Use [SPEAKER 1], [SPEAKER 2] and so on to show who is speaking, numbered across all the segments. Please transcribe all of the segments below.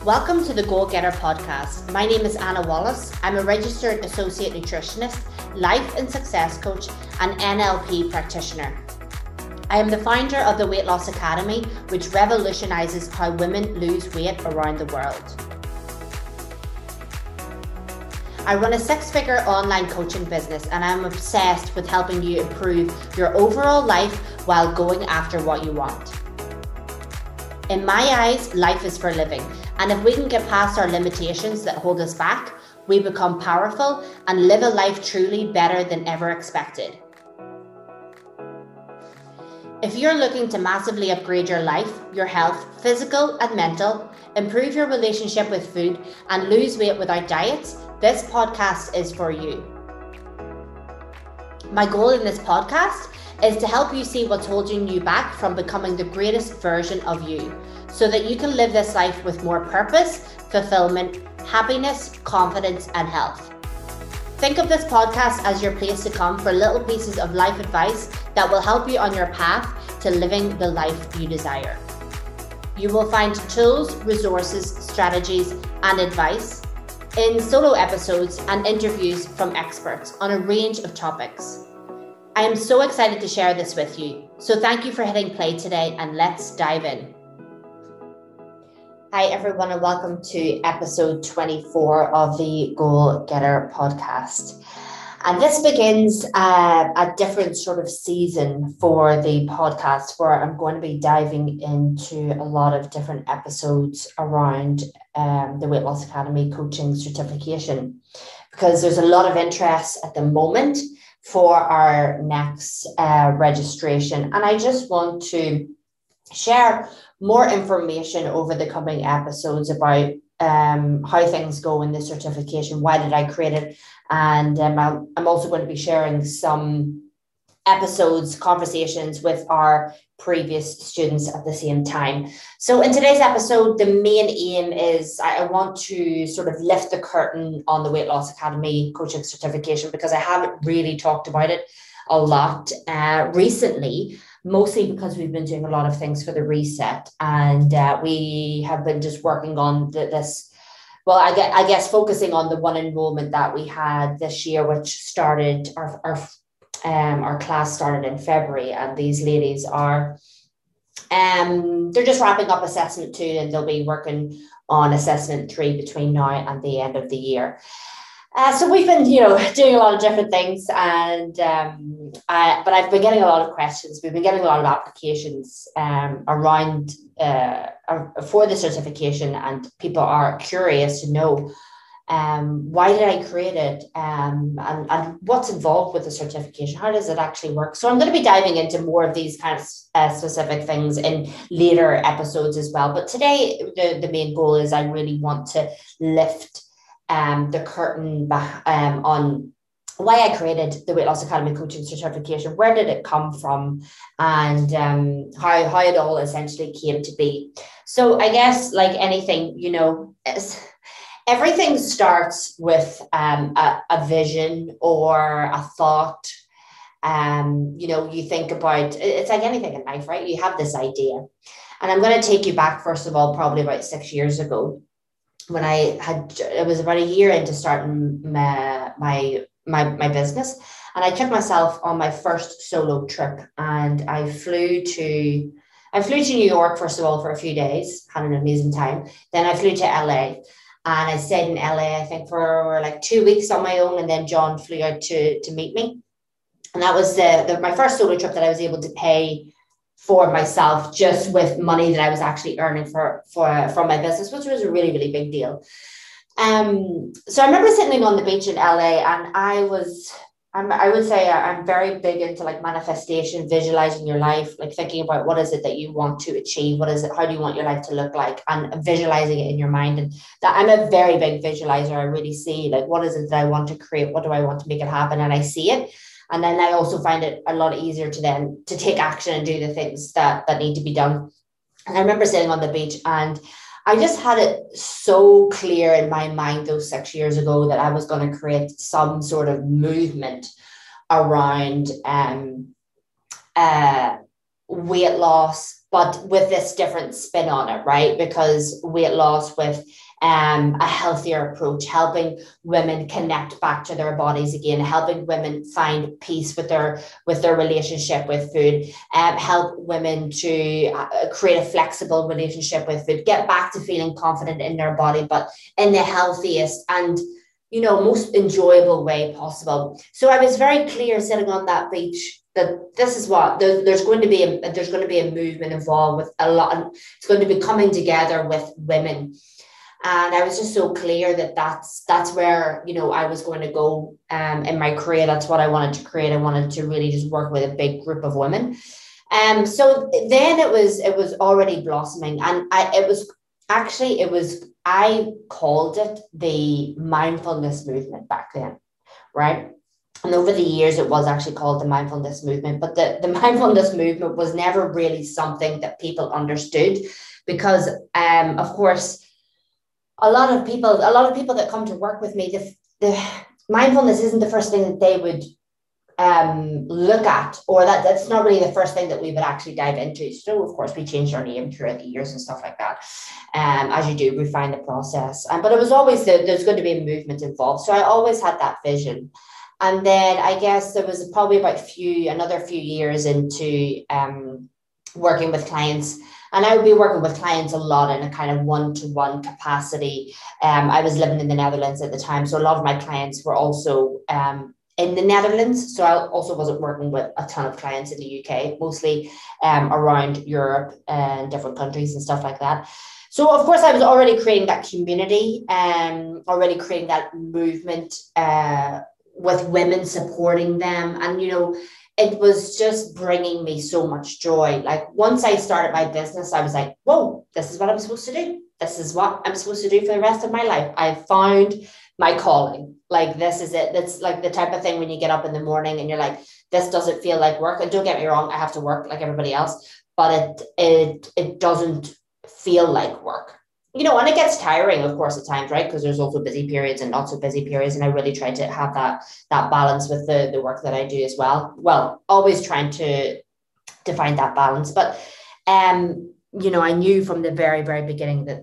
[SPEAKER 1] Welcome to the Goal Getter podcast. My name is Anna Wallace. I'm a registered associate nutritionist, life and success coach, and NLP practitioner. I am the founder of the Weight Loss Academy, which revolutionizes how women lose weight around the world. I run a six-figure online coaching business, and I'm obsessed with helping you improve your overall life while going after what you want. In my eyes, life is for living. And if we can get past our limitations that hold us back, we become powerful and live a life truly better than ever expected. If you're looking to massively upgrade your life, your health, physical and mental, improve your relationship with food, and lose weight without diets, this podcast is for you. My goal in this podcast is to help you see what's holding you back from becoming the greatest version of you, so that you can live this life with more purpose, fulfillment, happiness, confidence, and health. Think of this podcast as your place to come for little pieces of life advice that will help you on your path to living the life you desire. You will find tools, resources, strategies, and advice in solo episodes and interviews from experts on a range of topics. I am so excited to share this with you. So thank you for hitting play today, and let's dive in. Hi everyone, and welcome to episode 24 of the Goal Getter podcast. And this begins a different sort of season for the podcast, where I'm going to be diving into a lot of different episodes around the Weight Loss Academy coaching certification, because there's a lot of interest at the moment for our next registration. And I just want to share more information over the coming episodes about how things go in the certification, why did I create it, and I'm also going to be sharing some episodes, conversations with our previous students at the same time. So in today's episode, the main aim is I want to sort of lift the curtain on the Weight Loss Academy coaching certification, because I haven't really talked about it a lot recently, mostly because we've been doing a lot of things for the reset, and we have been just working on this. Well, I guess focusing on the one enrollment that we had this year, which started our class started in February, and these ladies are they're just wrapping up assessment 2, and they'll be working on assessment 3 between now and the end of the year. So we've been, doing a lot of different things, and but I've been getting a lot of questions. We've been getting a lot of applications around for the certification, and people are curious to know why did I create it, and what's involved with the certification? How does it actually work? So I'm going to be diving into more of these kind of specific things in later episodes as well. But today, the main goal is I really want to lift the curtain on why I created the Weight Loss Academy coaching certification. Where did it come from, and how it all essentially came to be. So I guess, like anything, everything starts with a vision or a thought. You think about, it's like anything in life, right? You have this idea. And I'm going to take you back, first of all, probably about 6 years ago, when it was about a year into starting my business. And I took myself on my first solo trip, and I flew to New York, first of all, for a few days, had an amazing time. Then I flew to LA. And I stayed in LA, I think, for like 2 weeks on my own. And then John flew out to meet me. And that was my first solo trip that I was able to pay for myself, just with money that I was actually earning from my business, which was a really, really big deal. So I remember sitting on the beach in LA, and I would say I'm very big into like manifestation, visualizing your life, like thinking about what is it that you want to achieve, how do you want your life to look like, and visualizing it in your mind. And that I'm a very big visualizer. I really see like, what is it that I want to create? What do I want to make it happen? And I see it. And then I also find it a lot easier to take action and do the things that need to be done. And I remember sitting on the beach, and I just had it so clear in my mind those 6 years ago that I was going to create some sort of movement around weight loss, but with this different spin on it, right? Because weight loss with a healthier approach, helping women connect back to their bodies again, helping women find peace with their relationship with food, help women to create a flexible relationship with food, get back to feeling confident in their body, but in the healthiest and most enjoyable way possible. So I was very clear sitting on that beach that this is what there's going to be a movement involved with a lot. It's going to be coming together with women. And I was just so clear that that's where, I was going to go in my career. That's what I wanted to create. I wanted to really just work with a big group of women. So then it was already blossoming. And I called it the mindfulness movement back then, right? And over the years, it was actually called the mindfulness movement. But the mindfulness movement was never really something that people understood because, of course, a lot of people that come to work with me, the mindfulness isn't the first thing that they would look at, or that's not really the first thing that we would actually dive into. So of course we changed our name throughout the years and stuff like that. As you do, refine the process. But it was always there's going to be a movement involved. So I always had that vision. And then I guess there was probably another few years into working with clients. And I would be working with clients a lot in a kind of one-to-one capacity. I was living in the Netherlands at the time. So a lot of my clients were also in the Netherlands. So I also wasn't working with a ton of clients in the UK, mostly around Europe and different countries and stuff like that. So of course I was already creating that community, already creating that movement with women, supporting them. And, it was just bringing me so much joy. Like once I started my business, I was like, whoa, this is what I'm supposed to do. This is what I'm supposed to do for the rest of my life. I found my calling. Like, this is it. That's like the type of thing when you get up in the morning and you're like, this doesn't feel like work. And don't get me wrong, I have to work like everybody else, but it doesn't feel like work. And it gets tiring, of course, at times, right? Because there's also busy periods and not so busy periods. And I really try to have that balance with the work that I do as well. Well, always trying to find that balance. But, I knew from the very, very beginning that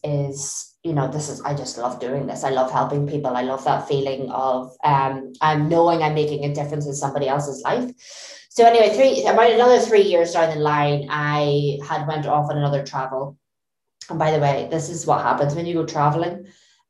[SPEAKER 1] I just love doing this. I love helping people. I love that feeling of I'm knowing I'm making a difference in somebody else's life. So anyway, about another 3 years down the line, I had went off on another travel. And by the way, this is what happens when you go traveling.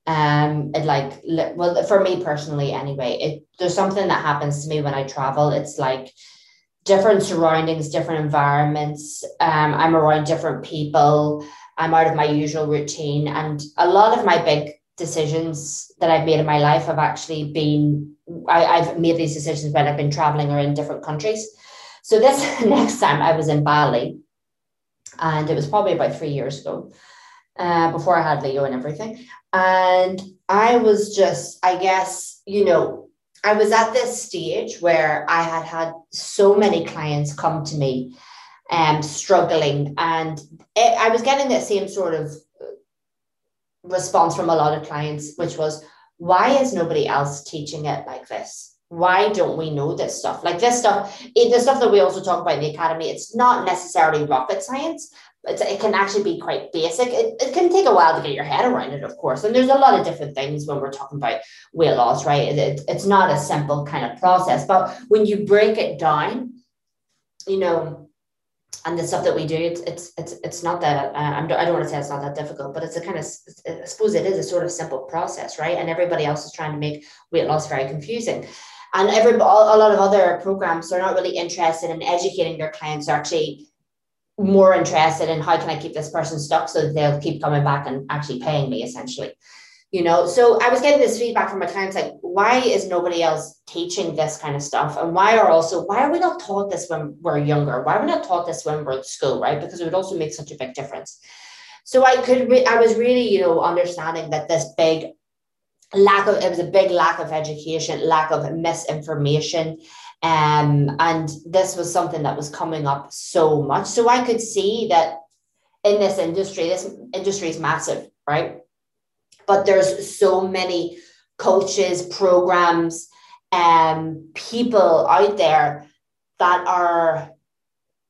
[SPEAKER 1] For me personally, anyway, there's something that happens to me when I travel. It's like different surroundings, different environments. I'm around different people. I'm out of my usual routine. And a lot of my big decisions that I've made in my life have actually been, I've made these decisions when I've been traveling or in different countries. So this next time I was in Bali, and it was probably about 3 years ago, before I had Leo and everything. And I was just, I guess, I was at this stage where I had so many clients come to me struggling. And I was getting that same sort of response from a lot of clients, which was, why is nobody else teaching it like this? Why don't we know this stuff? Like this stuff, the stuff that we also talk about in the academy, it's not necessarily rocket science. It can actually be quite basic. It can take a while to get your head around it, of course. And there's a lot of different things when we're talking about weight loss, right? It's not a simple kind of process. But when you break it down, and the stuff that we do, it's not that, I don't want to say it's not that difficult, but it's I suppose it is a sort of simple process, right? And everybody else is trying to make weight loss very confusing. And a lot of other programs are not really interested in educating their clients. They're actually more interested in how can I keep this person stuck so that they'll keep coming back and actually paying me, essentially. So I was getting this feedback from my clients, like, why is nobody else teaching this kind of stuff? And why are we not taught this when we're younger? Why are we not taught this when we're at school, right? Because it would also make such a big difference. So I was really, understanding that this big it was a big lack of education, lack of misinformation. And this was something that was coming up so much. So I could see that in this industry is massive, right? But there's so many coaches, programs, people out there that are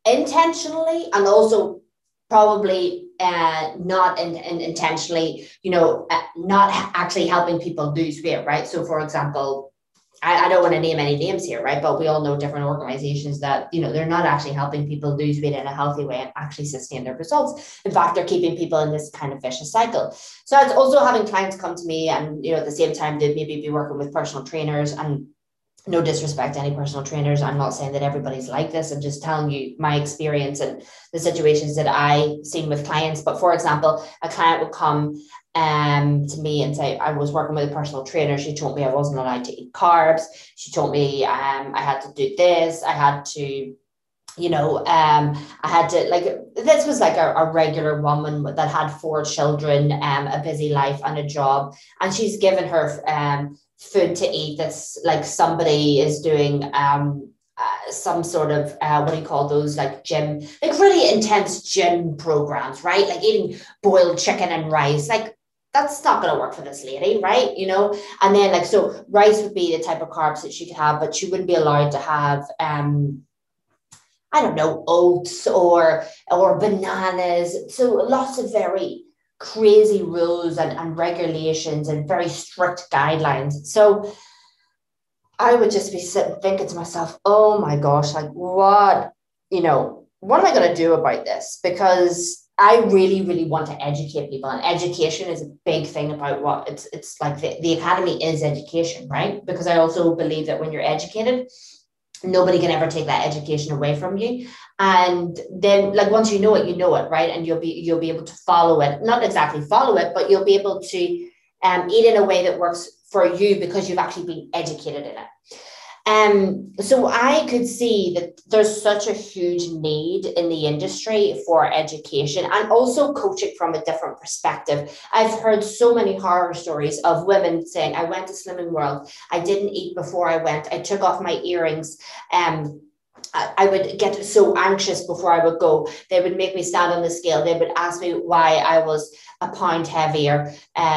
[SPEAKER 1] intentionally, and also probably not intentionally, not actually helping people lose weight, right? So for example, I don't want to name any names here, right? But we all know different organizations that, they're not actually helping people lose weight in a healthy way and actually sustain their results. In fact, they're keeping people in this kind of vicious cycle. So it's also having clients come to me and, at the same time, they maybe be working with personal trainers. And no disrespect to any personal trainers. I'm not saying that everybody's like this. I'm just telling you my experience and the situations that I've seen with clients. But for example, a client would come to me and say, I was working with a personal trainer. She told me I wasn't allowed to eat carbs. She told me I had to do this. I had to, I had to, like, this was like a regular woman that had 4 children, a busy life and a job. And she's given her food to eat that's like somebody is doing some sort of what do you call those, like gym, like really intense gym programs, right? Like eating boiled chicken and rice, like that's not going to work for this lady, right? And then like, so rice would be the type of carbs that she could have, but she wouldn't be allowed to have I don't know, oats or bananas. So lots of very crazy rules and regulations and very strict guidelines. So I would just be sitting thinking to myself, oh my gosh, like what am I going to do about this? Because I really, really want to educate people, and education is a big thing about what it's like the academy is education, right? Because I also believe that when you're educated, nobody can ever take that education away from you. And then like once you know it, right? And you'll be able to follow it, not exactly follow it, but you'll be able to eat in a way that works for you because you've actually been educated in it. So I could see that there's such a huge need in the industry for education and also coaching from a different perspective. I've heard so many horror stories of women saying, I went to Slimming World, I didn't eat before I went, I took off my earrings, I would get so anxious before I would go. They would make me stand on the scale. They would ask me why I was a pound heavier.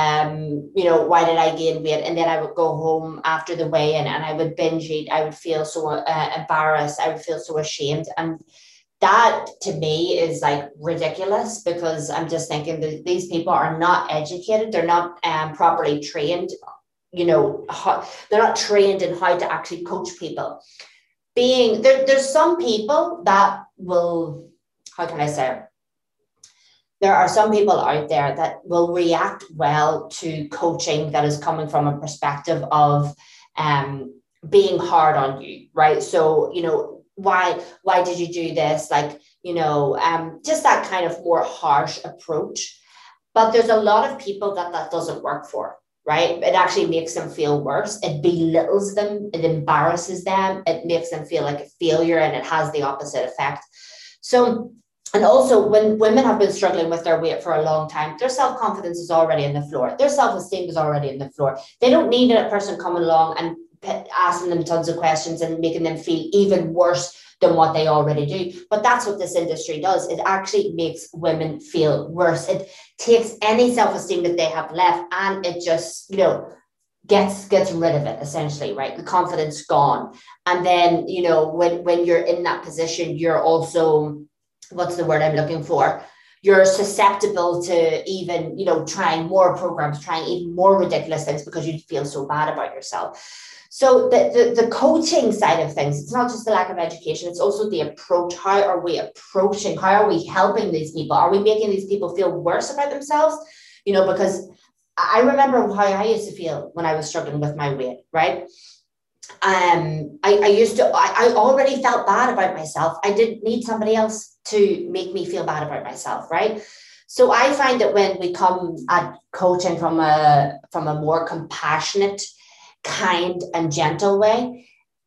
[SPEAKER 1] Why did I gain weight? And then I would go home after the weigh-in and I would binge eat. I would feel so embarrassed. I would feel so ashamed. And that to me is like ridiculous, because I'm just thinking that these people are not educated. They're not properly trained. They're not trained in how to actually coach people. There's some people that will, how can I say, there are some people out there that will react well to coaching that is coming from a perspective of being hard on you, right? So, why did you do this? Like, just that kind of more harsh approach. But there's a lot of people that doesn't work for. Right? It actually makes them feel worse. It belittles them. It embarrasses them. It makes them feel like a failure, and it has the opposite effect. So, and also when women have been struggling with their weight for a long time, their self-confidence is already in the floor. Their self-esteem is already in the floor. They don't need a person coming along and asking them tons of questions and making them feel even worse than what they already do. But that's what this industry does. It actually makes women feel worse. It takes any self-esteem that they have left and it just, gets rid of it essentially, right? The confidence gone. And then, when you're in that position, you're also, what's the word I'm looking for? You're susceptible to even, trying more programs, trying even more ridiculous things because you feel so bad about yourself. So the coaching side of things, it's not just the lack of education, it's also the approach. How are we approaching? How are we helping these people? Are we making these people feel worse about themselves? Because I remember how I used to feel when I was struggling with my weight, right? I already felt bad about myself. I didn't need somebody else to make me feel bad about myself, right? So I find that when we come at coaching from a more compassionate, kind and gentle way,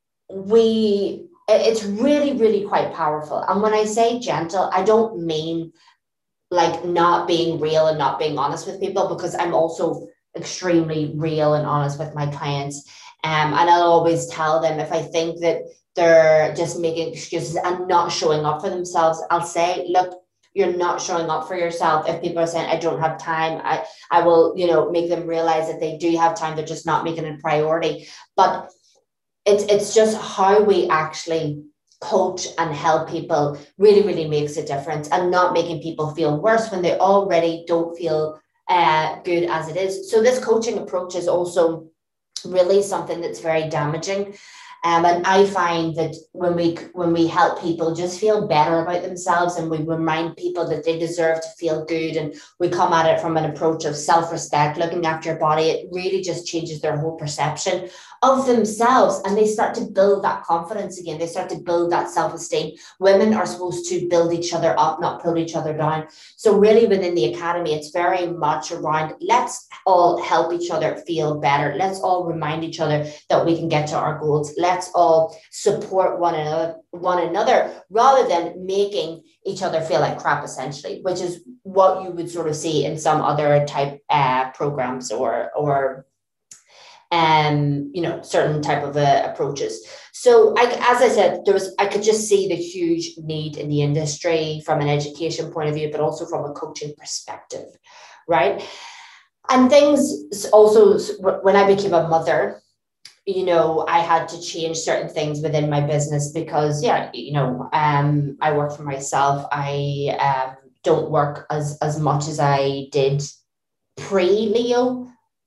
[SPEAKER 1] it's really, really quite powerful. And when I say gentle, I don't mean like not being real and not being honest with people, because I'm also extremely real and honest with my clients. And I'll always tell them if I think that they're just making excuses and not showing up for themselves, I'll say, look, you're not showing up for yourself. If people are saying, I don't have time, I will, make them realize that they do have time. They're just not making it a priority. But it's just how we actually coach and help people really, really makes a difference, and not making people feel worse when they already don't feel good as it is. So this coaching approach is also really something that's very damaging. And I find that when we help people just feel better about themselves, and we remind people that they deserve to feel good, and we come at it from an approach of self-respect, looking after your body, it really just changes their whole perception of themselves, and they start to build that confidence again. They start to build that self-esteem. Women are supposed to build each other up, not pull each other down. So really within the academy, it's very much around, let's all help each other feel better. Let's all remind each other that we can get to our goals. Let's all support one another rather than making each other feel like crap, essentially, which is what you would sort of see in some other type programs or certain type of approaches. So as I said, I could just see the huge need in the industry from an education point of view, but also from a coaching perspective, right? And things also, when I became a mother, I had to change certain things within my business because, I work for myself. I don't work as much as I did pre-Leo.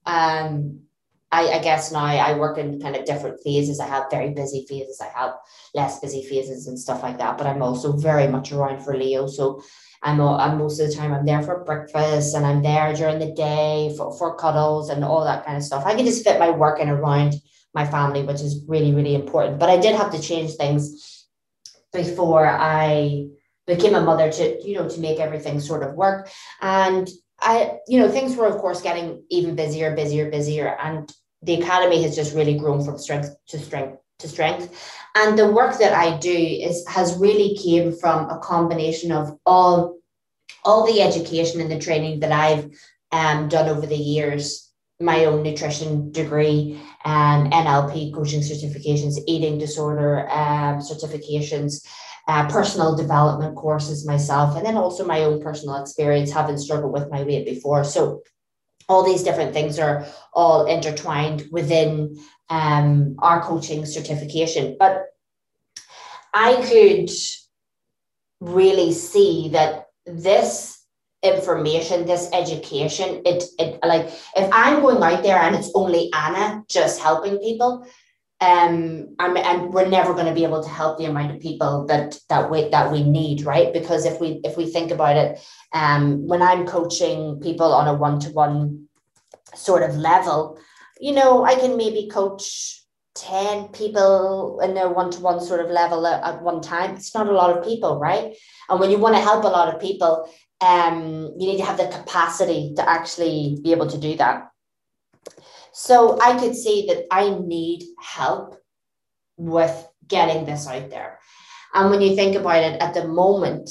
[SPEAKER 1] I guess now I work in kind of different phases. I have very busy phases. I have less busy phases and stuff like that. But I'm also very much around for Leo. So I'm most of the time I'm there for breakfast, and I'm there during the day for cuddles and all that kind of stuff. I can just fit my work in around my family, which is really, really important. But I did have to change things before I became a mother to make everything sort of work. And things were, of course, getting even busier. And the academy has just really grown from strength to strength. And the work that I do has really came from a combination of all the education and the training that I've done over the years, my own nutrition degree, NLP coaching certifications, eating disorder certifications, personal development courses myself, and then also my own personal experience having struggled with my weight before. So all these different things are all intertwined within our coaching certification. But I could really see that this information, this education, it like, if I'm going out there and it's only Anna just helping people, and we're never going to be able to help the amount of people that we need, right? Because if we think about it, when I'm coaching people on a one-to-one sort of level, I can maybe coach 10 people in their one-to-one sort of level at one time. It's not a lot of people, right? And when you want to help a lot of people, you need to have the capacity to actually be able to do that. So I could see that I need help with getting this out there. And when you think about it, at the moment,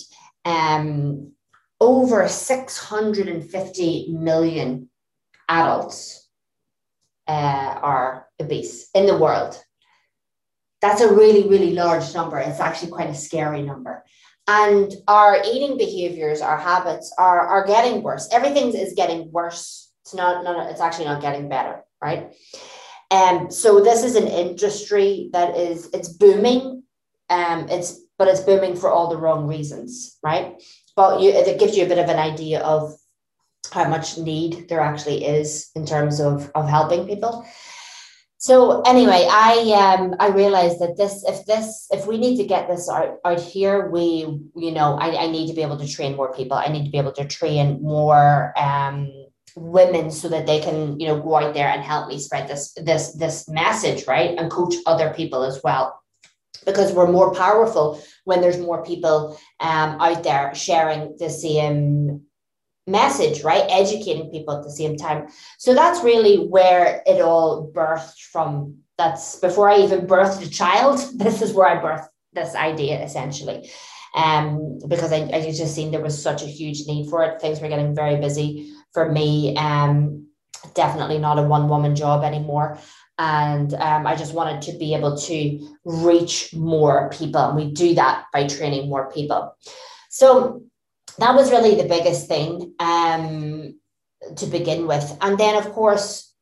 [SPEAKER 1] over 650 million adults are obese in the world. That's a really, really large number. It's actually quite a scary number. And our eating behaviors, our habits are getting worse. Everything is getting worse. It's actually not getting better, right? So this is an industry that it's booming. But it's booming for all the wrong reasons, right? But it gives you a bit of an idea of how much need there actually is in terms of helping people. So anyway, I realized that if we need to get this out here, I need to be able to train more people. I need to be able to train more women so that they can, go out there and help me spread this message, right? And coach other people as well. Because we're more powerful when there's more people out there sharing the same message, right? Educating people at the same time. So that's really where it all birthed from. That's before I even birthed a child. This is where I birthed this idea, essentially. Because I just seen there was such a huge need for it. Things were getting very busy for me. Definitely not a one-woman job anymore. And I just wanted to be able to reach more people. And we do that by training more people. So that was really the biggest thing to begin with. And then, of course,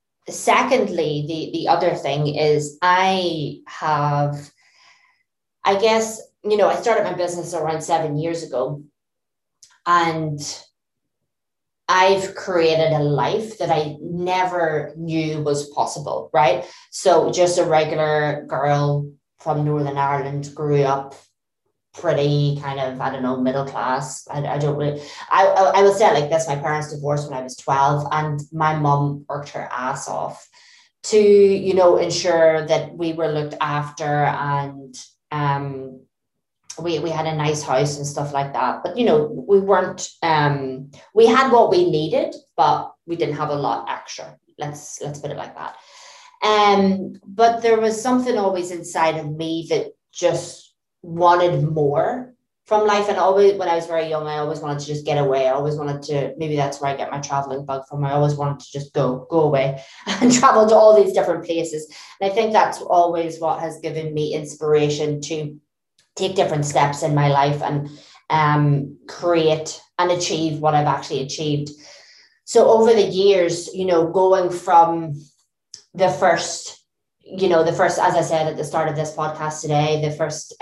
[SPEAKER 1] secondly, the other thing is I guess I started my business around 7 years ago, and I've created a life that I never knew was possible, right? So just a regular girl from Northern Ireland, grew up pretty kind of, I don't know, middle class. I don't really, I will say it like this. My parents divorced when I was 12, and my mum worked her ass off to, ensure that we were looked after, and we had a nice house and stuff like that. But we weren't we had what we needed, but we didn't have a lot extra. Let's put it like that. But there was something always inside of me that just wanted more from life. And always, when I was very young, I always wanted to just get away. I always wanted to, maybe that's where I get my traveling bug from. I always wanted to just go away and travel to all these different places. And I think that's always what has given me inspiration to take different steps in my life and create and achieve what I've actually achieved. So over the years, going from the first, as I said at the start of this podcast today, the first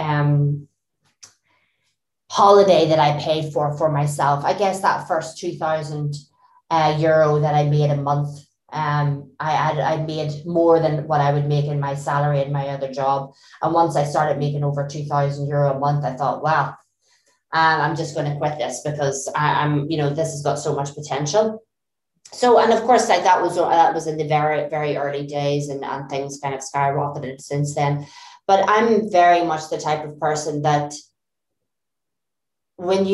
[SPEAKER 1] holiday that I paid for myself, I guess that first 2,000 euro that I made a month, I made more than what I would make in my salary in my other job. And once I started making over 2,000 euro a month, I thought, wow, I'm just going to quit this, because I'm, this has got so much potential. So, and of course, like that was in the very, very early days, and things kind of skyrocketed since then. But I'm very much the type of person that when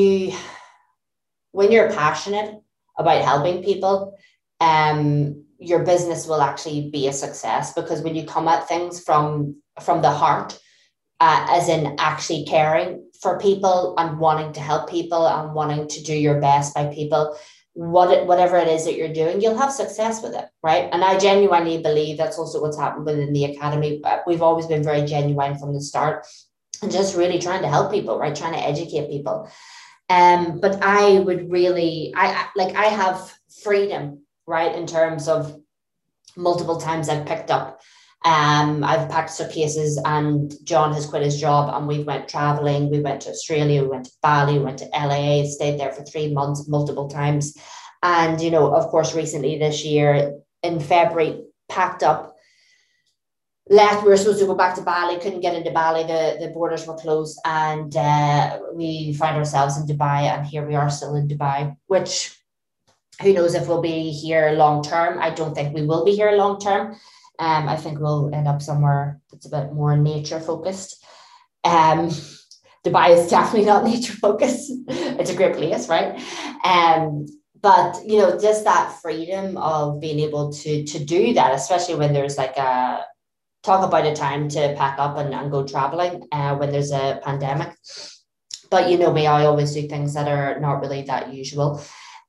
[SPEAKER 1] you're passionate about helping people, your business will actually be a success, because when you come at things from the heart, as in actually caring for people and wanting to help people and wanting to do your best by people, whatever it is that you're doing, you'll have success with it, right? And I genuinely believe that's also what's happened within the academy. We've always been very genuine from the start, and just really trying to help people, right? Trying to educate people. But I would really, I have freedom, right? In terms of multiple times I've picked up, I've packed suitcases, and John has quit his job, and we went traveling. We went to Australia, we went to Bali, we went to LA, stayed there for 3 months multiple times. And, of course, recently this year in February, packed up, left. We were supposed to go back to Bali, couldn't get into Bali. The borders were closed, and we find ourselves in Dubai, and here we are still in Dubai, which who knows if we'll be here long term. I don't think we will be here long term. I think we'll end up somewhere that's a bit more nature focused. Dubai is definitely not nature focused. It's a great place, right? But just that freedom of being able to do that, especially when there's like a talk about a time to pack up and go traveling when there's a pandemic. But me, I always do things that are not really that usual.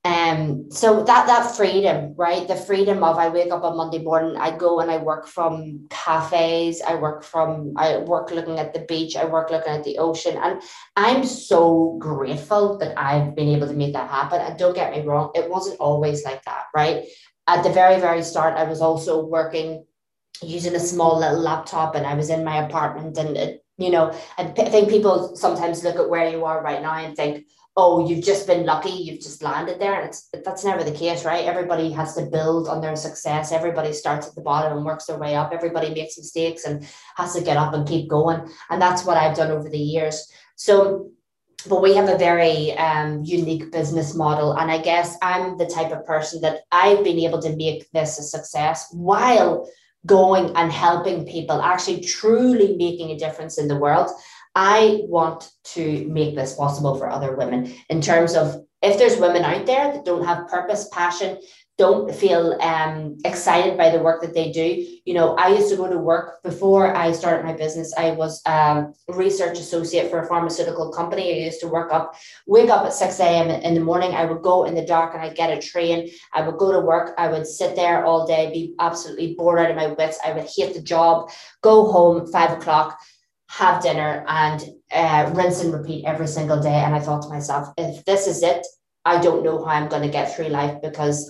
[SPEAKER 1] So that freedom, right? The freedom of, I wake up on Monday morning, I go and I work from cafes, I work looking at the beach, I work looking at the ocean. And I'm so grateful that I've been able to make that happen. And don't get me wrong, it wasn't always like that, right? At the very, very start, I was also working using a small little laptop, and I was in my apartment, and I think people sometimes look at where you are right now and think, oh, you've just been lucky, you've just landed there. And that's never the case, right? Everybody has to build on their success. Everybody starts at the bottom and works their way up. Everybody makes mistakes and has to get up and keep going. And that's what I've done over the years. So, but we have a very unique business model. And I guess I'm the type of person that I've been able to make this a success while going and helping people, actually truly making a difference in the world. I want to make this possible for other women, in terms of, if there's women out there that don't have purpose, passion, don't feel excited by the work that they do. I used to go to work before I started my business. I was a research associate for a pharmaceutical company. I used to wake up at 6 a.m. in the morning. I would go in the dark and I'd get a train. I would go to work. I would sit there all day, be absolutely bored out of my wits. I would hate the job, go home 5 o'clock, have dinner, and rinse and repeat every single day. And I thought to myself, if this is it, I don't know how I'm going to get through life, because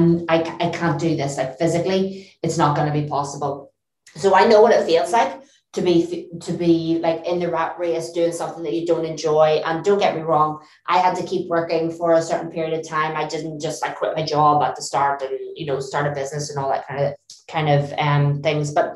[SPEAKER 1] I can't do this. Like, physically, it's not going to be possible. So I know what it feels like to be like in the rat race doing something that you don't enjoy. And don't get me wrong, I had to keep working for a certain period of time. I didn't just like quit my job at the start and start a business and all that kind of things. But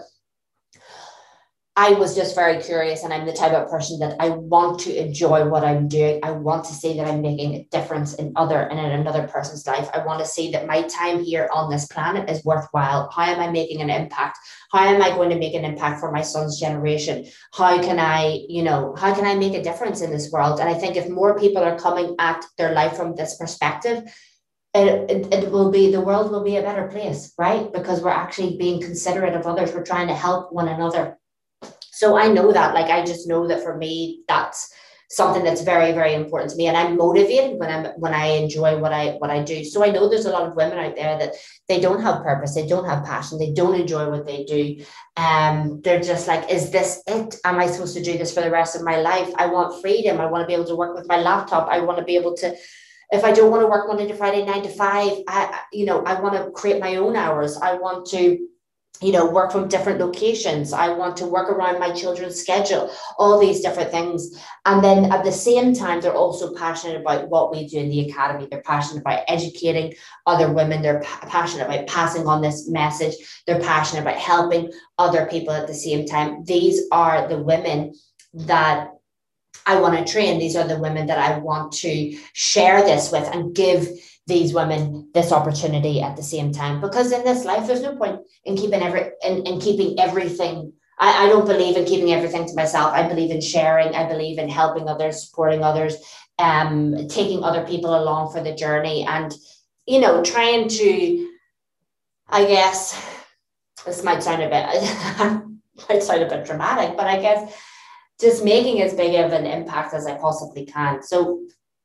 [SPEAKER 1] I was just very curious, and I'm the type of person that I want to enjoy what I'm doing. I want to see that I'm making a difference in another person's life. I want to see that my time here on this planet is worthwhile. How am I making an impact? How am I going to make an impact for my son's generation? How can I make a difference in this world? And I think if more people are coming at their life from this perspective, the world will be a better place, right? Because we're actually being considerate of others. We're trying to help one another. So I know that, like, I just know that for me, that's something that's very, very important to me. And I'm motivated when I enjoy what I do. So I know there's a lot of women out there that they don't have purpose, they don't have passion, they don't enjoy what they do. They're just like, is this it? Am I supposed to do this for the rest of my life? I want freedom. I want to be able to work with my laptop. I want to be able to, if I don't want to work Monday to Friday, 9 to 5, I want to create my own hours. I want to work from different locations. I want to work around my children's schedule, all these different things. And then at the same time, they're also passionate about what we do in the academy. They're passionate about educating other women. They're passionate about passing on this message. They're passionate about helping other people at the same time. These are the women that I want to train. These are the women that I want to share this with and give these women this opportunity at the same time. Because in this life, there's no point in keeping everything. I don't believe in keeping everything to myself. I believe in sharing. I believe in helping others, supporting others, taking other people along for the journey, and trying to, I guess, this might sound a bit dramatic, but I guess just making as big of an impact as I possibly can. So,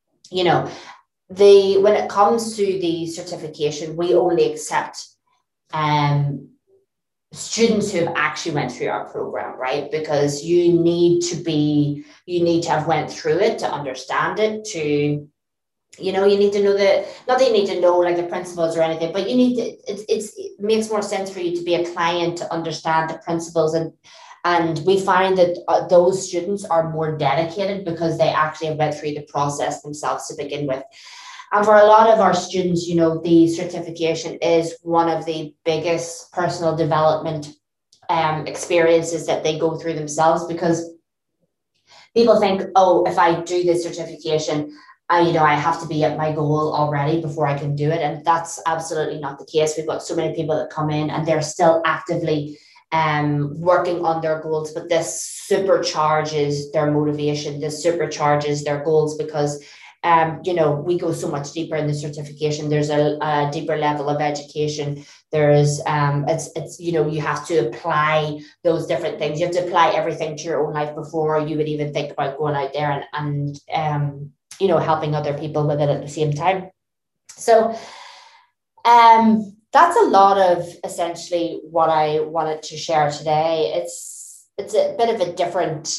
[SPEAKER 1] when it comes to the certification, we only accept students who have actually went through our program, right? Because you need to have went through it to understand it, to you need to know not that you need to know like the principles or anything, but you need to, it makes more sense for you to be a client to understand the principles. And we find that those students are more dedicated because they actually have went through the process themselves to begin with. And for a lot of our students, the certification is one of the biggest personal development experiences that they go through themselves, because people think, oh, if I do this certification, I have to be at my goal already before I can do it. And that's absolutely not the case. We've got so many people that come in and they're still actively working on their goals, but this supercharges their motivation, this supercharges their goals, because we go so much deeper in the certification. There's a deeper level of education. There's you have to apply those different things. You have to apply everything to your own life before you would even think about going out there and helping other people with it at the same time. So that's a lot of essentially what I wanted to share today. It's a bit of a different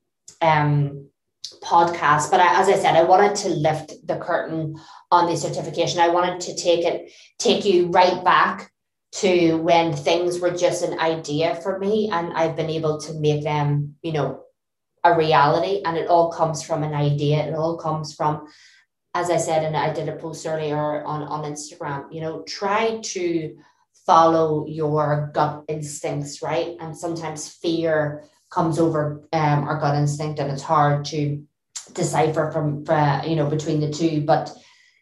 [SPEAKER 1] podcast, but as I said, I wanted to lift the curtain on the certification. I wanted to take you right back to when things were just an idea for me, and I've been able to make them, a reality. And it all comes from an idea. It all comes from, as I said, and I did a post earlier on Instagram, try to follow your gut instincts, right? And sometimes fear comes over our gut instinct, and it's hard to decipher from between the two. But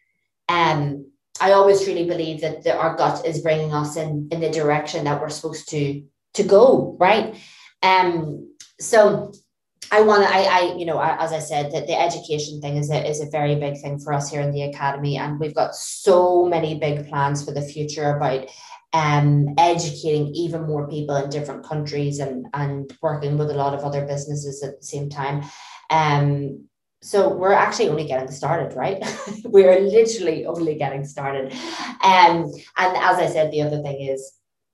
[SPEAKER 1] I always truly believe that our gut is bringing us in the direction that we're supposed to go, right? So as I said, that the education thing is a very big thing for us here in the academy, and we've got so many big plans for the future about educating even more people in different countries and working with a lot of other businesses at the same time. So we're actually only getting started, right? We're literally only getting started. And as I said, the other thing is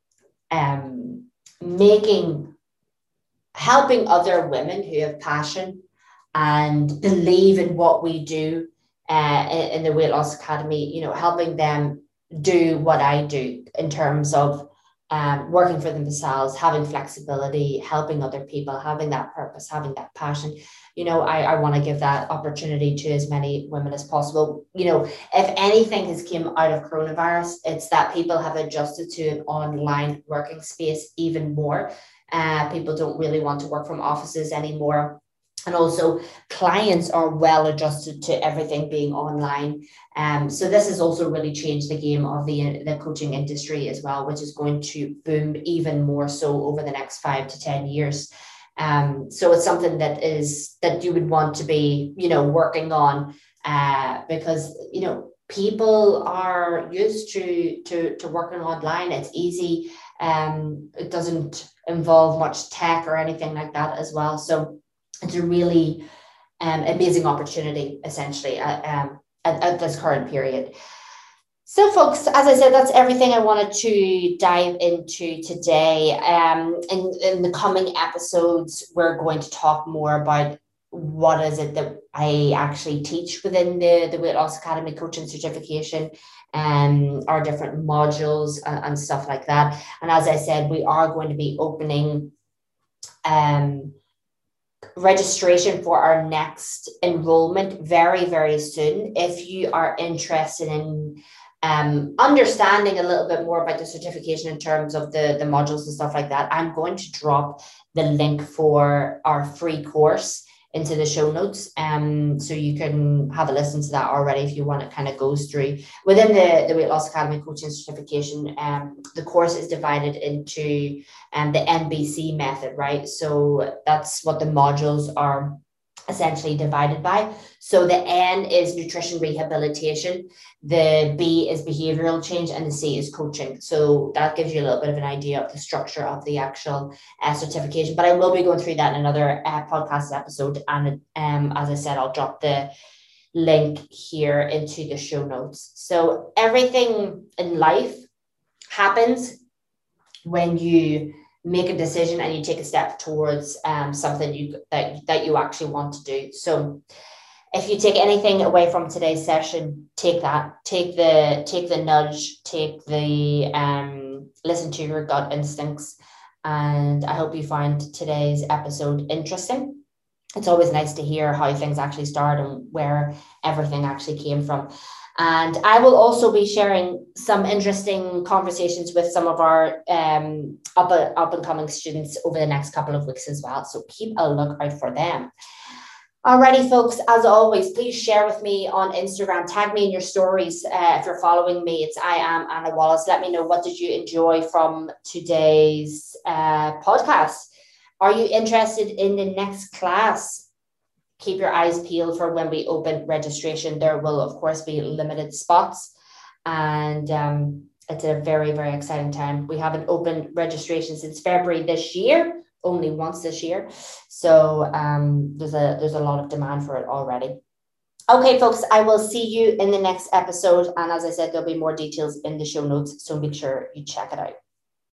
[SPEAKER 1] helping other women who have passion and believe in what we do in the Weight Loss Academy, helping them do what I do in terms of working for themselves, having flexibility, helping other people, having that purpose, having that passion. I want to give that opportunity to as many women as possible. If anything has came out of coronavirus, it's that people have adjusted to an online working space even more. People don't really want to work from offices anymore. And also clients are well adjusted to everything being online. So this has also really changed the game of the coaching industry as well, which is going to boom even more so over the next 5 to 10 years. So it's something that you would want to be, working on, because, people are used to working online. It's easy. It doesn't involve much tech or anything like that as well. So it's a really amazing opportunity, essentially, at this current period. So, folks, as I said, that's everything I wanted to dive into today. In the coming episodes, we're going to talk more about what is it that I actually teach within the Weight Loss Academy coaching certification, our different modules and stuff like that. And as I said, we are going to be opening registration for our next enrollment very, very soon. If you are interested in understanding a little bit more about the certification in terms of the modules and stuff like that, I'm going to drop the link for our free course into the show notes. So you can have a listen to that already if you want. It kind of goes through within the Weight Loss Academy coaching certification. The course is divided into the NBC method, right? So that's what the modules are essentially divided by. So the N is nutrition rehabilitation, the B is behavioral change, and the C is coaching. So that gives you a little bit of an idea of the structure of the actual certification. But I will be going through that in another podcast episode. And as I said, I'll drop the link here into the show notes. So everything in life happens when you make a decision and you take a step towards something that you actually want to do. So if you take anything away from today's session, take the nudge, listen to your gut instincts. And I hope you find today's episode interesting. It's always nice to hear how things actually start and where everything actually came from. And I will also be sharing some interesting conversations with some of our up and coming students over the next couple of weeks as well. So keep a lookout for them. Alrighty, folks, as always, please share with me on Instagram. Tag me in your stories if you're following me. It's I am Anna Wallace. Let me know, what did you enjoy from today's podcast? Are you interested in the next class? Keep your eyes peeled for when we open registration. There will, of course, be limited spots. And it's a very, very exciting time. We haven't opened registration since February this year, only once this year. So there's a lot of demand for it already. Okay, folks, I will see you in the next episode. And as I said, there'll be more details in the show notes. So make sure you check it out.